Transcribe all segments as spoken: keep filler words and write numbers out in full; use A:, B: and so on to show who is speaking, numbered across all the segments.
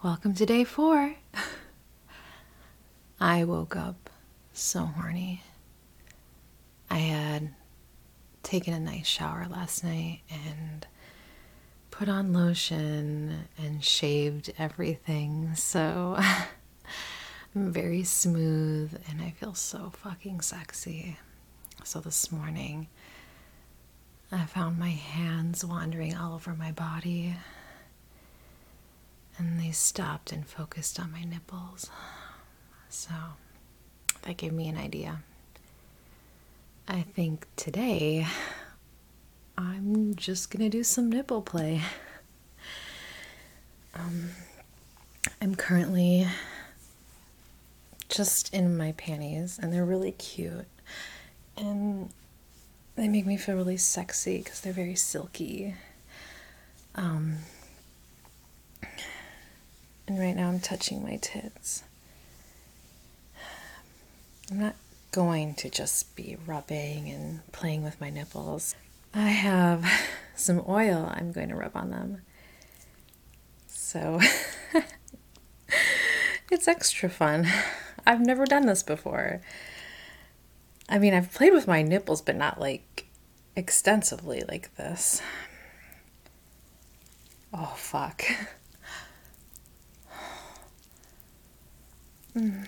A: Welcome to day four. I woke up so horny. I had taken a nice shower last night and put on lotion and shaved everything, so I'm very smooth and I feel so fucking sexy. So this morning I found my hands wandering all over my body and they stopped and focused on my nipples. So that gave me an idea. I think today I'm just gonna do some nipple play. Um, I'm currently just in my panties and they're really cute and they make me feel really sexy because they're very silky. Um, and right now I'm touching my tits. I'm not going to just be rubbing and playing with my nipples. I have some oil I'm going to rub on them. So it's extra fun. I've never done this before. I mean, I've played with my nipples, but not like extensively like this. Oh, fuck. Mm.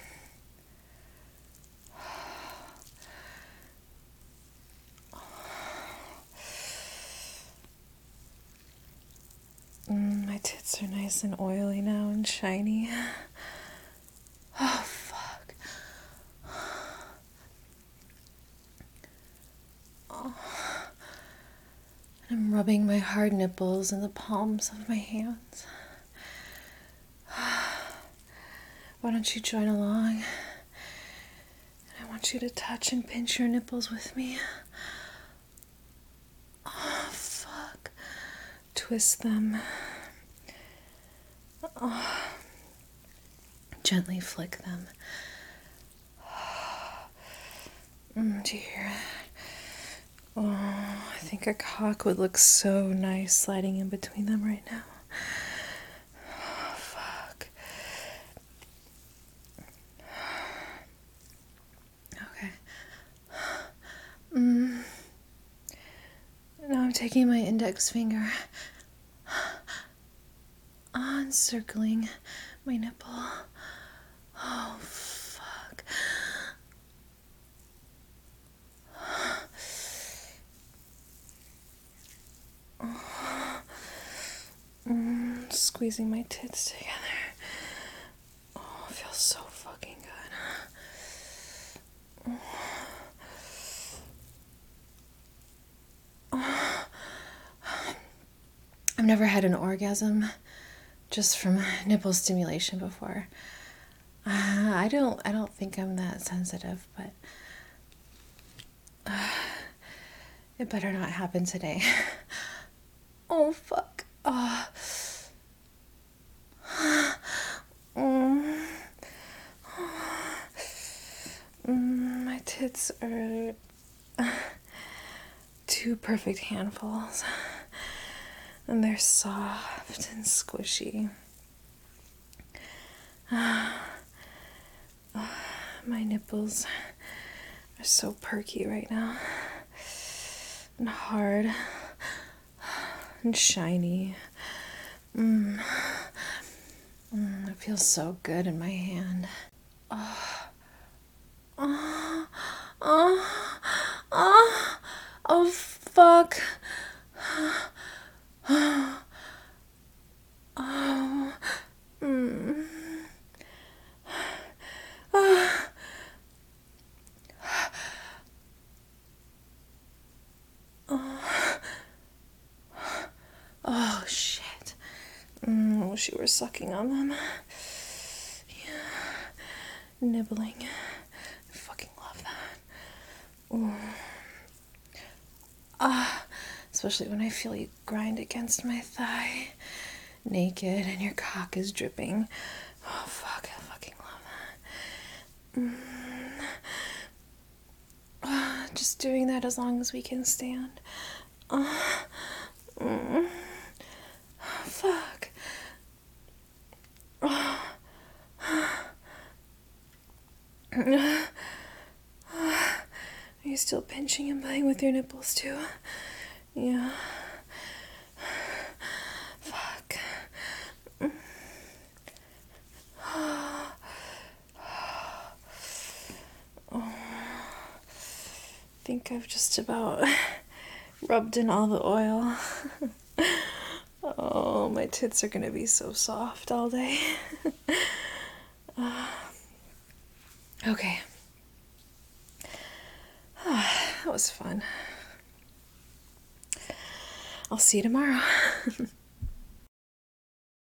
A: Mm, my tits are nice and oily now and shiny. Oh, fuck. Oh. I'm rubbing my hard nipples in the palms of my hands. Why don't you join along? I want you to touch and pinch your nipples with me. Oh, fuck. Twist them. Oh. Gently flick them. Mm, do you hear that? Oh, I think a cock would look so nice sliding in between them right now. Oh, fuck. Okay. Mm. Now I'm taking my index finger, encircling my nipple. Oh, fuck. Mm, squeezing my tits together. Oh, it feels so fucking good. Oh. I've never had an orgasm just from nipple stimulation before. Uh, I don't. I don't think I'm that sensitive, but uh, it better not happen today. Oh, fuck. Oh. Mm. Mm, my tits are two perfect handfuls. And they're soft and squishy. My nipples are so perky right now. And hard. And shiny. Mm. Mm, it feels so good in my hand. Oh. Oh. Oh. Oh. Oh, fuck. Oh. Oh. Mm. Oh. Oh. Oh, shit. Mm, I wish you were sucking on them. Yeah. Nibbling. I fucking love that. Ooh. Ah, especially when I feel you grind against my thigh, naked, and your cock is dripping. Oh, fuck, I fucking love that. Mm. Ah, just doing that as long as we can stand. Ah. Mm. Fuck. Are you still pinching and playing with your nipples too? Yeah. Fuck. Oh. I think I've just about rubbed in all the oil. Oh, my tits are gonna be so soft all day. uh, okay. That was fun. I'll see you tomorrow.